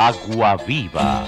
Agua Viva.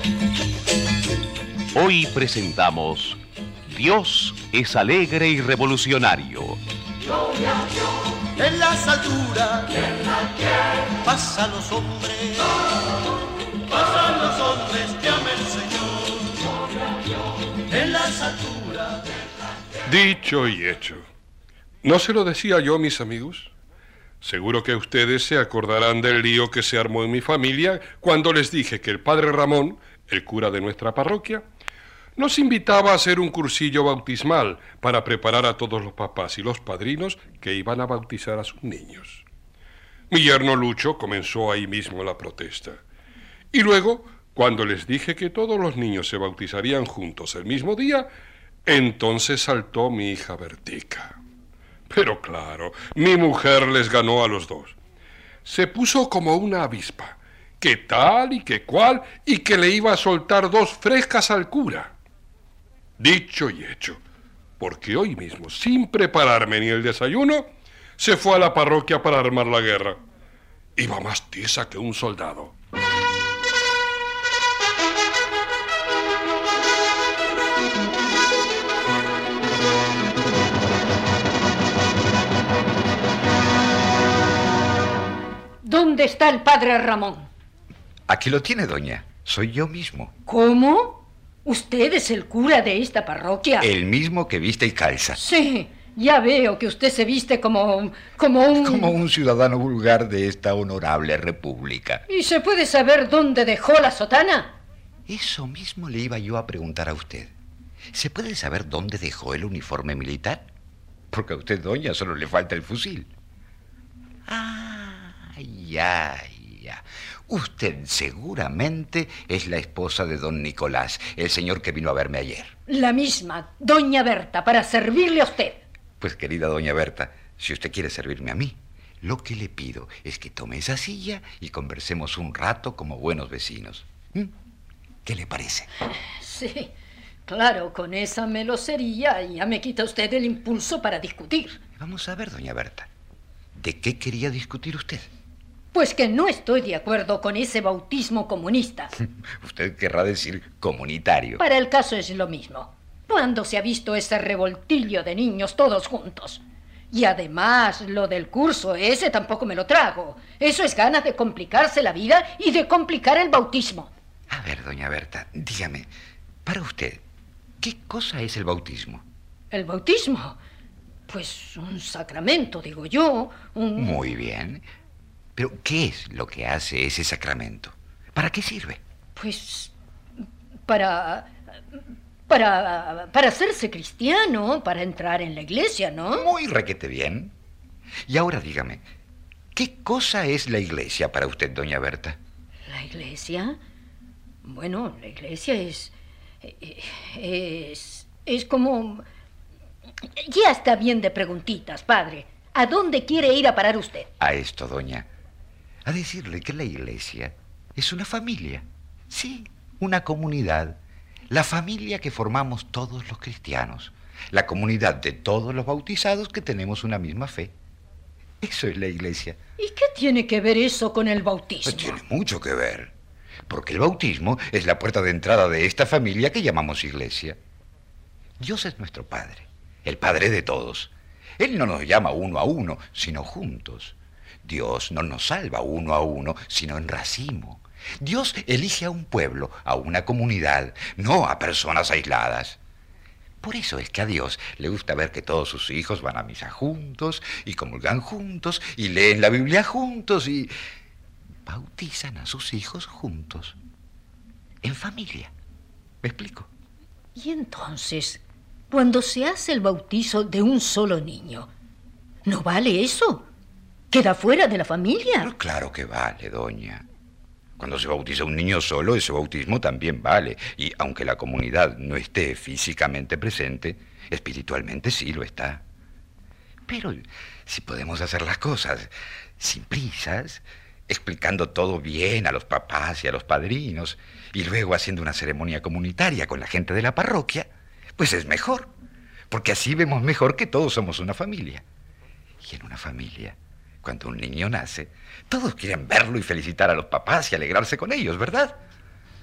Hoy presentamos Dios es alegre y revolucionario. Gloria a Dios en las alturas, y en la tierra pasan los hombres, pasan los hombres que ama el Señor. Gloria a Dios en las alturas. Dicho y hecho. ¿No se lo decía yo, mis amigos? Seguro que ustedes se acordarán del lío que se armó en mi familia cuando les dije que el padre Ramón, el cura de nuestra parroquia, nos invitaba a hacer un cursillo bautismal para preparar a todos los papás y los padrinos que iban a bautizar a sus niños. Mi yerno Lucho comenzó ahí mismo la protesta. Y luego, cuando les dije que todos los niños se bautizarían juntos el mismo día, entonces saltó mi hija Bertica. Pero claro, mi mujer les ganó a los dos. Se puso como una avispa, que tal y que cual, y que le iba a soltar dos frescas al cura. Dicho y hecho, porque hoy mismo, sin prepararme ni el desayuno, se fue a la parroquia para armar la guerra. Iba más tiesa que un soldado. ¿Dónde está el padre Ramón? Aquí lo tiene, doña. Soy yo mismo. ¿Cómo? ¿Usted es el cura de esta parroquia? El mismo que viste y calza. Sí, ya veo que usted se viste como un... Como un ciudadano vulgar de esta honorable república. ¿Y se puede saber dónde dejó la sotana? Eso mismo le iba yo a preguntar a usted. ¿Se puede saber dónde dejó el uniforme militar? Porque a usted, doña, solo le falta el fusil. Ya. Usted seguramente es la esposa de don Nicolás, el señor que vino a verme ayer. La misma, doña Berta, para servirle a usted. Pues, querida doña Berta, si usted quiere servirme a mí, lo que le pido es que tome esa silla y conversemos un rato como buenos vecinos. ¿Qué le parece? Sí, claro, con esa melosería ya me quita usted el impulso para discutir. Vamos a ver, doña Berta, ¿de qué quería discutir usted? Pues que no estoy de acuerdo con ese bautismo comunista. Usted querrá decir comunitario. Para el caso es lo mismo. ¿Cuándo se ha visto ese revoltillo de niños todos juntos? Y además, lo del curso ese tampoco me lo trago. Eso es ganas de complicarse la vida y de complicar el bautismo. A ver, doña Berta, dígame, para usted, ¿qué cosa es el bautismo? ¿El bautismo? Pues un sacramento, digo yo. Muy bien. Pero, ¿qué es lo que hace ese sacramento? ¿Para qué sirve? Pues, para hacerse cristiano, para entrar en la iglesia, ¿no? Muy requete bien. Y ahora dígame, ¿qué cosa es la iglesia para usted, doña Berta? ¿La iglesia? Bueno, la iglesia es como... Ya está bien de preguntitas, padre. ¿A dónde quiere ir a parar usted? A esto, doña. A decirle que la iglesia es una familia. Sí, una comunidad. La familia que formamos todos los cristianos. La comunidad de todos los bautizados que tenemos una misma fe. Eso es la iglesia. ¿Y qué tiene que ver eso con el bautismo? Pues tiene mucho que ver. Porque el bautismo es la puerta de entrada de esta familia que llamamos iglesia. Dios es nuestro Padre, el Padre de todos. Él no nos llama uno a uno, sino juntos. Dios no nos salva uno a uno, sino en racimo. Dios elige a un pueblo, a una comunidad, no a personas aisladas. Por eso es que a Dios le gusta ver que todos sus hijos van a misa juntos, y comulgan juntos, y leen la Biblia juntos, y bautizan a sus hijos juntos. En familia. ¿Me explico? Y entonces, cuando se hace el bautizo de un solo niño, ¿no vale eso? ¿Queda fuera de la familia? Pero claro que vale, doña. Cuando se bautiza un niño solo, ese bautismo también vale. Y aunque la comunidad no esté físicamente presente, espiritualmente sí lo está. Pero si podemos hacer las cosas sin prisas, explicando todo bien a los papás y a los padrinos, y luego haciendo una ceremonia comunitaria con la gente de la parroquia, pues es mejor. Porque así vemos mejor que todos somos una familia. Y en una familia, cuando un niño nace, todos quieren verlo y felicitar a los papás y alegrarse con ellos, ¿verdad?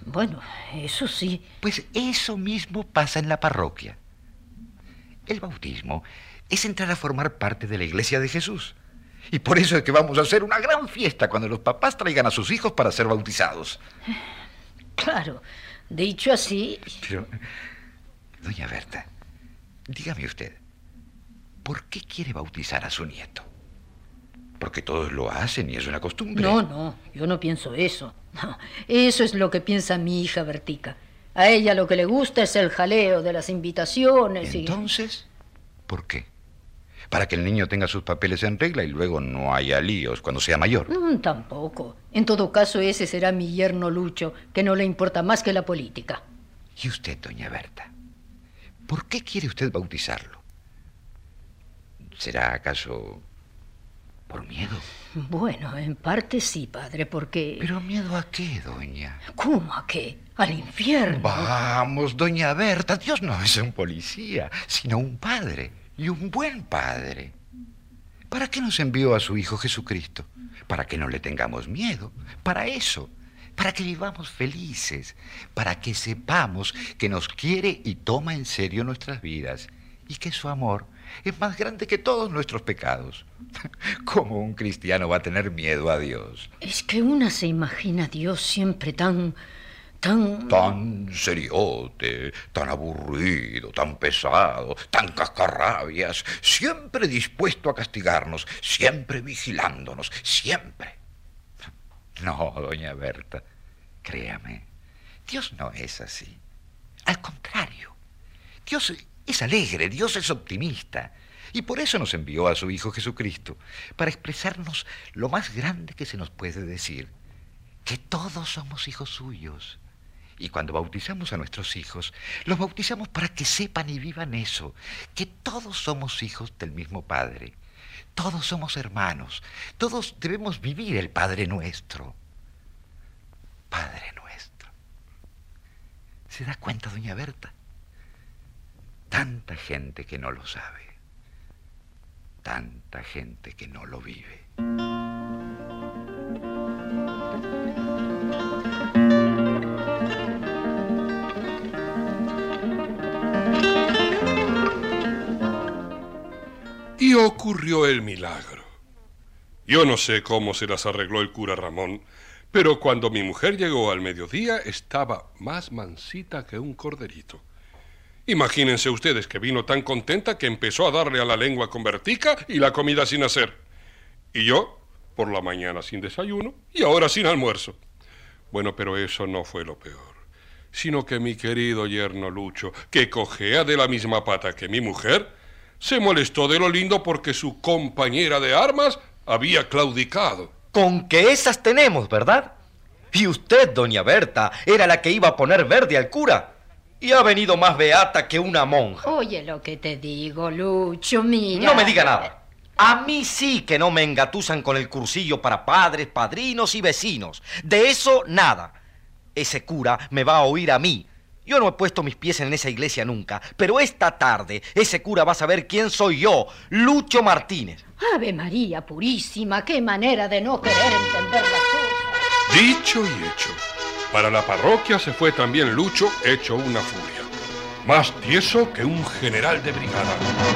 Bueno, eso sí. Pues eso mismo pasa en la parroquia. El bautismo es entrar a formar parte de la Iglesia de Jesús. Y por eso es que vamos a hacer una gran fiesta cuando los papás traigan a sus hijos para ser bautizados. Claro, dicho así... Pero, doña Berta, dígame usted, ¿por qué quiere bautizar a su nieto? Porque todos lo hacen y es una costumbre. No, yo no pienso eso. No, eso es lo que piensa mi hija Bertica. A ella lo que le gusta es el jaleo de las invitaciones. Entonces, ¿por qué? Para que el niño tenga sus papeles en regla y luego no haya líos cuando sea mayor. Tampoco. En todo caso, ese será mi yerno Lucho, que no le importa más que la política. ¿Y usted, doña Berta? ¿Por qué quiere usted bautizarlo? ¿Será acaso por miedo? Bueno, en parte sí, padre, porque... ¿Pero miedo a qué, doña? ¿Cómo a qué? Al infierno. Vamos, doña Berta, Dios no es un policía, sino un padre, y un buen padre. ¿Para qué nos envió a su Hijo Jesucristo? Para que no le tengamos miedo, para eso, para que vivamos felices, para que sepamos que nos quiere y toma en serio nuestras vidas, y que su amor es más grande que todos nuestros pecados. ¿Cómo un cristiano va a tener miedo a Dios? Es que una se imagina a Dios siempre tan seriote, tan aburrido, tan pesado, tan cascarrabias, siempre dispuesto a castigarnos, siempre vigilándonos, siempre. No, doña Berta, créame, Dios no es así. Al contrario, Dios es alegre, Dios es optimista. Y por eso nos envió a su Hijo Jesucristo, para expresarnos lo más grande que se nos puede decir, que todos somos hijos suyos. Y cuando bautizamos a nuestros hijos, los bautizamos para que sepan y vivan eso, que todos somos hijos del mismo Padre. Todos somos hermanos, todos debemos vivir el Padre Nuestro. Padre Nuestro. ¿Se da cuenta, doña Berta? Tanta gente que no lo sabe. Tanta gente que no lo vive. Y ocurrió el milagro. Yo no sé cómo se las arregló el cura Ramón, pero cuando mi mujer llegó al mediodía estaba más mansita que un corderito. Imagínense ustedes que vino tan contenta que empezó a darle a la lengua con Bertica y la comida sin hacer. Y yo, por la mañana sin desayuno y ahora sin almuerzo. Bueno, pero eso no fue lo peor, sino que mi querido yerno Lucho, que cojea de la misma pata que mi mujer, se molestó de lo lindo porque su compañera de armas había claudicado. Con que esas tenemos, ¿verdad? Y usted, doña Berta, era la que iba a poner verde al cura. Y ha venido más beata que una monja. Oye lo que te digo, Lucho, mira... No me diga nada. A mí sí que no me engatusan con el cursillo para padres, padrinos y vecinos. De eso, nada. Ese cura me va a oír a mí. Yo no he puesto mis pies en esa iglesia nunca, pero esta tarde ese cura va a saber quién soy yo, Lucho Martínez. Ave María Purísima, qué manera de no querer entender las cosas. Dicho y hecho. Para la parroquia se fue también Lucho, hecho una furia. Más tieso que un general de brigada.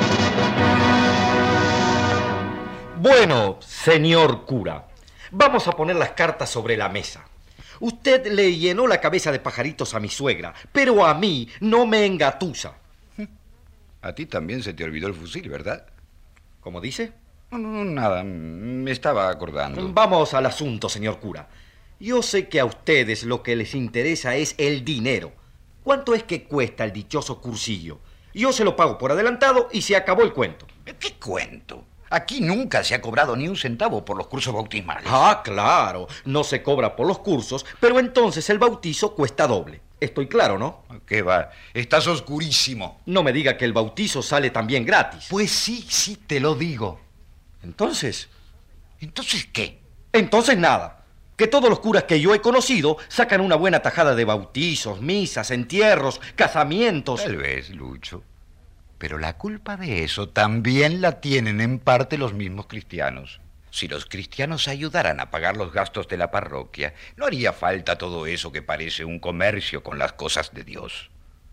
Bueno, señor cura, vamos a poner las cartas sobre la mesa. Usted le llenó la cabeza de pajaritos a mi suegra, pero a mí no me engatusa. A ti también se te olvidó el fusil, ¿verdad? ¿Cómo dice? No, nada, me estaba acordando. Vamos al asunto, señor cura. Yo sé que a ustedes lo que les interesa es el dinero. ¿Cuánto es que cuesta el dichoso cursillo? Yo se lo pago por adelantado y se acabó el cuento. ¿Qué cuento? Aquí nunca se ha cobrado ni un centavo por los cursos bautismales. Ah, claro, no se cobra por los cursos, pero entonces el bautizo cuesta doble. Estoy claro, ¿no? ¿Qué va? Estás oscurísimo. No me diga que el bautizo sale también gratis. Pues sí, te lo digo. Entonces... ¿Entonces qué? Entonces nada. Que todos los curas que yo he conocido sacan una buena tajada de bautizos, misas, entierros, casamientos. Tal vez, Lucho. Pero la culpa de eso también la tienen en parte los mismos cristianos. Si los cristianos ayudaran a pagar los gastos de la parroquia, no haría falta todo eso que parece un comercio con las cosas de Dios.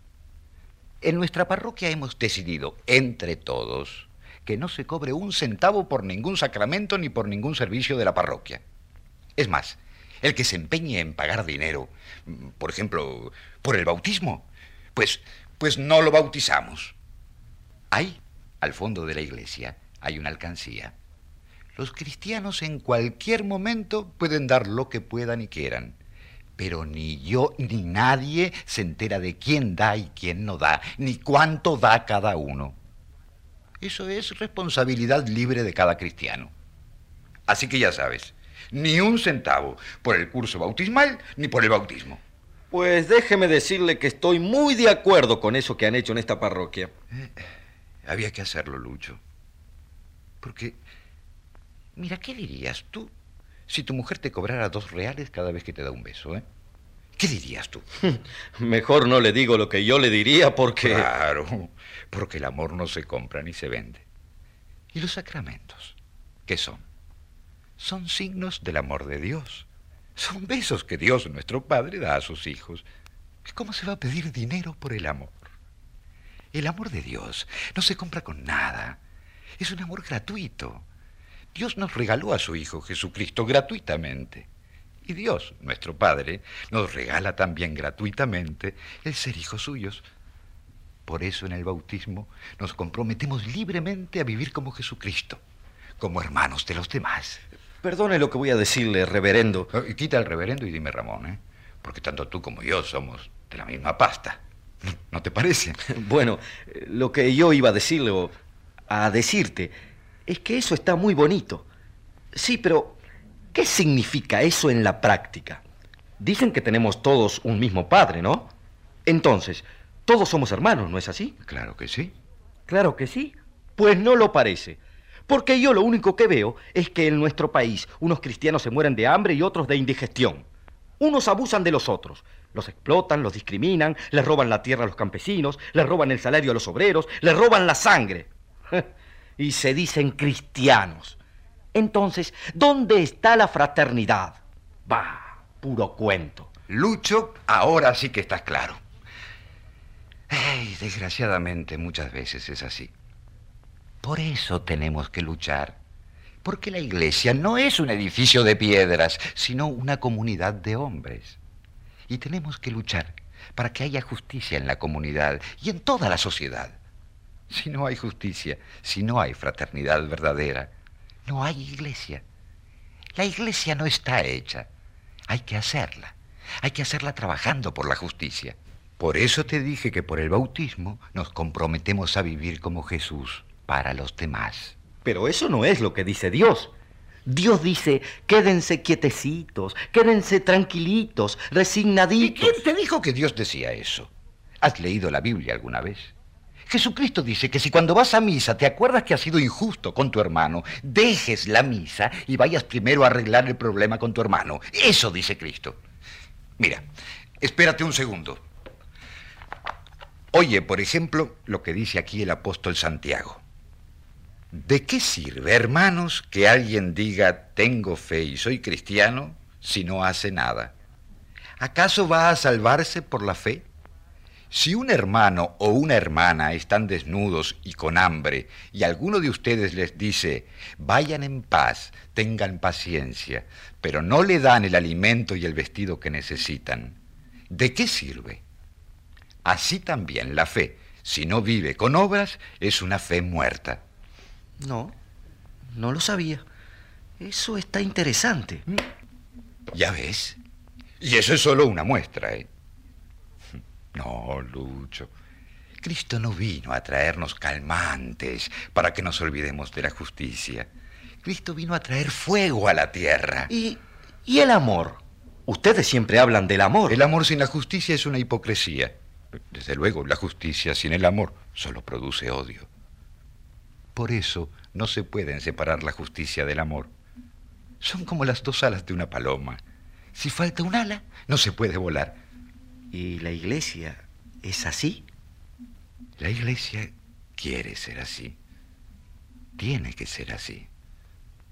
En nuestra parroquia hemos decidido, entre todos, que no se cobre un centavo por ningún sacramento ni por ningún servicio de la parroquia. Es más, el que se empeñe en pagar dinero, por ejemplo, por el bautismo, pues no lo bautizamos. Ahí, al fondo de la iglesia, hay una alcancía. Los cristianos en cualquier momento pueden dar lo que puedan y quieran, pero ni yo ni nadie se entera de quién da y quién no da, ni cuánto da cada uno. Eso es responsabilidad libre de cada cristiano. Así que ya sabes, ni un centavo por el curso bautismal ni por el bautismo. Pues déjeme decirle que estoy muy de acuerdo con eso que han hecho en esta parroquia. Había que hacerlo, Lucho. Porque, mira, ¿qué dirías tú si tu mujer te cobrara 2 reales cada vez que te da un beso, eh? ¿Qué dirías tú? Mejor no le digo lo que yo le diría porque... Claro, porque el amor no se compra ni se vende. ¿Y los sacramentos? ¿Qué son? Son signos del amor de Dios. Son besos que Dios, nuestro Padre, da a sus hijos. ¿Cómo se va a pedir dinero por el amor? El amor de Dios no se compra con nada. Es un amor gratuito. Dios nos regaló a su Hijo Jesucristo gratuitamente. Y Dios, nuestro Padre, nos regala también gratuitamente el ser hijos suyos. Por eso en el bautismo nos comprometemos libremente a vivir como Jesucristo, como hermanos de los demás. Perdone lo que voy a decirle, reverendo. Quita el reverendo y dime Ramón, ¿eh? Porque tanto tú como yo somos de la misma pasta. ¿No te parece? Bueno, lo que yo iba a decirle o a decirte es que eso está muy bonito. Sí, pero ¿qué significa eso en la práctica? Dicen que tenemos todos un mismo padre, ¿no? Entonces, todos somos hermanos, ¿no es así? Claro que sí. Claro que sí. Pues no lo parece. Porque yo lo único que veo es que en nuestro país unos cristianos se mueren de hambre y otros de indigestión. Unos abusan de los otros. Los explotan, los discriminan, les roban la tierra a los campesinos, les roban el salario a los obreros, les roban la sangre. Y se dicen cristianos. Entonces, ¿dónde está la fraternidad? Bah, puro cuento. Lucho, ahora sí que estás claro. Ay, desgraciadamente muchas veces es así. Por eso tenemos que luchar. Porque la iglesia no es un edificio de piedras, sino una comunidad de hombres. Y tenemos que luchar para que haya justicia en la comunidad y en toda la sociedad. Si no hay justicia, si no hay fraternidad verdadera, no hay iglesia. La iglesia no está hecha. Hay que hacerla. Hay que hacerla trabajando por la justicia. Por eso te dije que por el bautismo nos comprometemos a vivir como Jesús para los demás. Pero eso no es lo que dice Dios. Dios dice, quédense quietecitos, quédense tranquilitos, resignaditos. ¿Y quién te dijo que Dios decía eso? ¿Has leído la Biblia alguna vez? Jesucristo dice que si cuando vas a misa te acuerdas que has sido injusto con tu hermano, dejes la misa y vayas primero a arreglar el problema con tu hermano. Eso dice Cristo. Mira, espérate un segundo. Oye, por ejemplo, lo que dice aquí el apóstol Santiago. ¿De qué sirve, hermanos, que alguien diga tengo fe y soy cristiano si no hace nada? ¿Acaso va a salvarse por la fe? Si un hermano o una hermana están desnudos y con hambre y alguno de ustedes les dice vayan en paz, tengan paciencia, pero no le dan el alimento y el vestido que necesitan, ¿de qué sirve? Así también la fe, si no vive con obras, es una fe muerta. No lo sabía. Eso está interesante. Ya ves. Y eso es solo una muestra, ¿eh? No, Lucho. Cristo no vino a traernos calmantes para que nos olvidemos de la justicia. Cristo vino a traer fuego a la tierra. ¿Y el amor? Ustedes siempre hablan del amor. El amor sin la justicia es una hipocresía. Desde luego, la justicia sin el amor solo produce odio. Por eso no se pueden separar la justicia del amor. Son como las 2 alas de una paloma. Si falta un ala, no se puede volar. ¿Y la iglesia es así? La iglesia quiere ser así. Tiene que ser así.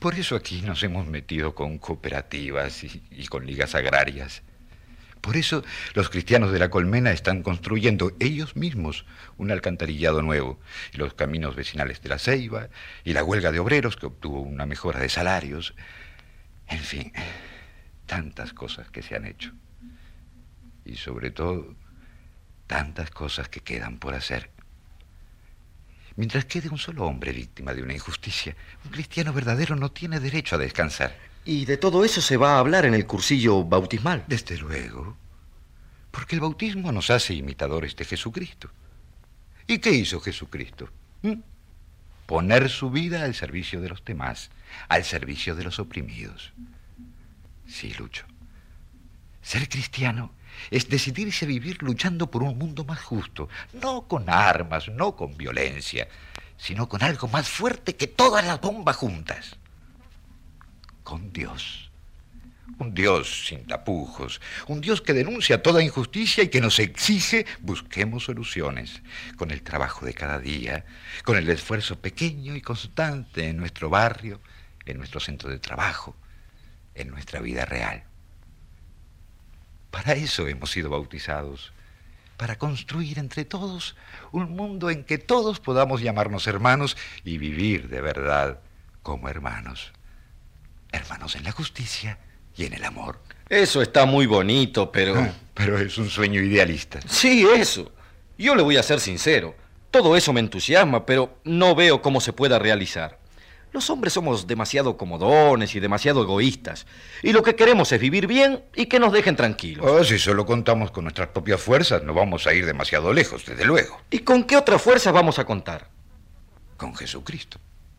Por eso aquí nos hemos metido con cooperativas y con ligas agrarias. Por eso los cristianos de la Colmena están construyendo ellos mismos un alcantarillado nuevo, y los caminos vecinales de la Ceiba, y la huelga de obreros que obtuvo una mejora de salarios. En fin, tantas cosas que se han hecho. Y sobre todo, tantas cosas que quedan por hacer. Mientras quede un solo hombre víctima de una injusticia, un cristiano verdadero no tiene derecho a descansar. Y de todo eso se va a hablar en el cursillo bautismal. Desde luego, porque el bautismo nos hace imitadores de Jesucristo. ¿Y qué hizo Jesucristo? Poner su vida al servicio de los demás, al servicio de los oprimidos. Sí, Lucho. Ser cristiano es decidirse a vivir luchando por un mundo más justo, no con armas, no con violencia, sino con algo más fuerte que todas las bombas juntas. Con Dios. Un Dios sin tapujos, un Dios que denuncia toda injusticia y que nos exige busquemos soluciones con el trabajo de cada día, con el esfuerzo pequeño y constante en nuestro barrio, en nuestro centro de trabajo, en nuestra vida real. Para eso hemos sido bautizados, para construir entre todos un mundo en que todos podamos llamarnos hermanos y vivir de verdad como hermanos. Hermanos en la justicia y en el amor. Eso está muy bonito, pero... Pero es un sueño idealista. Sí, eso. Yo le voy a ser sincero. Todo eso me entusiasma, pero no veo cómo se pueda realizar. Los hombres somos demasiado comodones y demasiado egoístas. Y lo que queremos es vivir bien y que nos dejen tranquilos. Oh, si solo contamos con nuestras propias fuerzas, no vamos a ir demasiado lejos, desde luego. ¿Y con qué otras fuerzas vamos a contar? Con Jesucristo.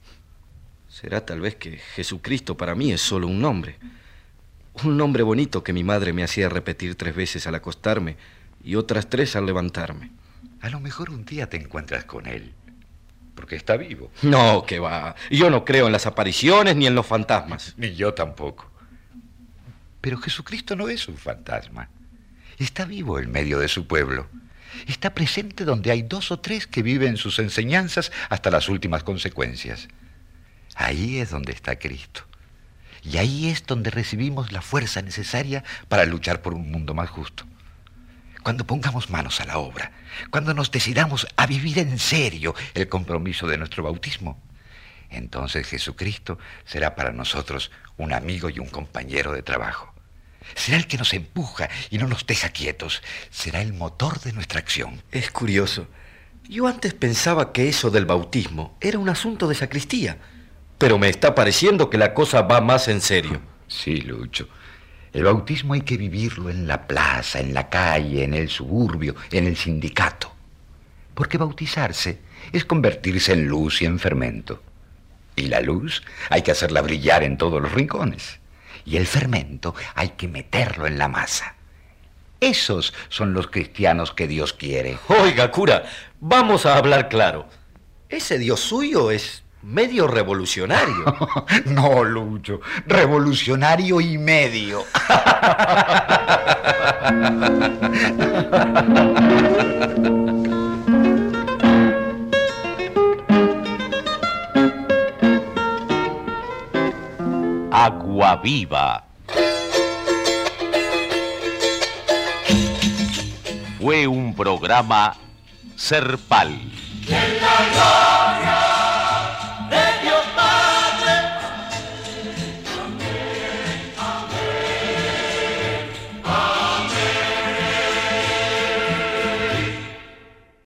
Será tal vez que Jesucristo para mí es solo un nombre. Un nombre bonito que mi madre me hacía repetir 3 veces al acostarme y otras 3 al levantarme. A lo mejor un día te encuentras con él, porque está vivo. No, que va. Yo no creo en las apariciones ni en los fantasmas. Ni yo tampoco. Pero Jesucristo no es un fantasma. Está vivo en medio de su pueblo. Está presente donde hay 2 o 3 que viven sus enseñanzas hasta las últimas consecuencias. Ahí es donde está Cristo. Y ahí es donde recibimos la fuerza necesaria para luchar por un mundo más justo. Cuando pongamos manos a la obra, cuando nos decidamos a vivir en serio el compromiso de nuestro bautismo, entonces Jesucristo será para nosotros un amigo y un compañero de trabajo. Será el que nos empuja y no nos deja quietos. Será el motor de nuestra acción. Es curioso. Yo antes pensaba que eso del bautismo era un asunto de sacristía, pero me está pareciendo que la cosa va más en serio. Sí, Lucho. El bautismo hay que vivirlo en la plaza, en la calle, en el suburbio, en el sindicato. Porque bautizarse es convertirse en luz y en fermento. Y la luz hay que hacerla brillar en todos los rincones. Y el fermento hay que meterlo en la masa. Esos son los cristianos que Dios quiere. Oiga, cura, vamos a hablar claro. Ese Dios suyo es medio revolucionario. No, Lucho, revolucionario y medio. Agua Viva. Fue un programa Serpal.